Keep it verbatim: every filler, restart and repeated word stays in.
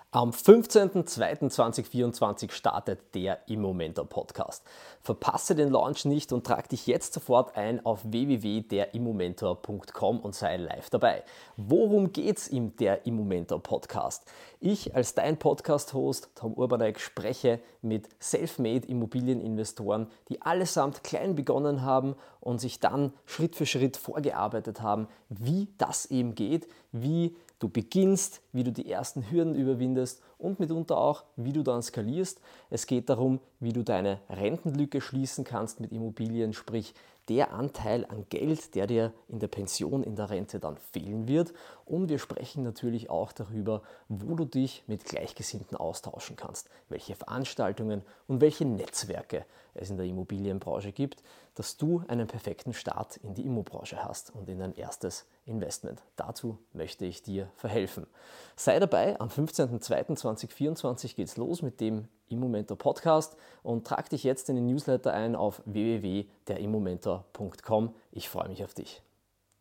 Am fünfzehnten zweiten zweitausendvierundzwanzig startet der Immomentor Podcast. Verpasse den Launch nicht und trag dich jetzt sofort ein auf w w w punkt der immomentor punkt com und sei live dabei. Worum geht's im Der Immomentor Podcast? Ich als dein Podcast-Host Tom Urbanek spreche mit Selfmade Immobilieninvestoren, die allesamt klein begonnen haben und sich dann Schritt für Schritt vorgearbeitet haben, wie das eben geht, wie du beginnst, wie du die ersten Hürden überwindest und mitunter auch, wie du dann skalierst. Es geht darum, wie du deine Rentenlücke schließen kannst mit Immobilien, sprich der Anteil an Geld, der dir in der Pension, in der Rente dann fehlen wird. Und wir sprechen natürlich auch darüber, wo du dich mit Gleichgesinnten austauschen kannst, welche Veranstaltungen und welche Netzwerke es in der Immobilienbranche gibt, dass du einen perfekten Start in die Immobranche hast und in dein erstes Investment. Dazu möchte ich dir verhelfen. Sei dabei, am fünfzehnten zweiten zweitausendvierundzwanzig geht es los mit dem Immomentor Podcast und trag dich jetzt in den Newsletter ein auf w w w punkt der immomentor punkt com. Ich freue mich auf dich.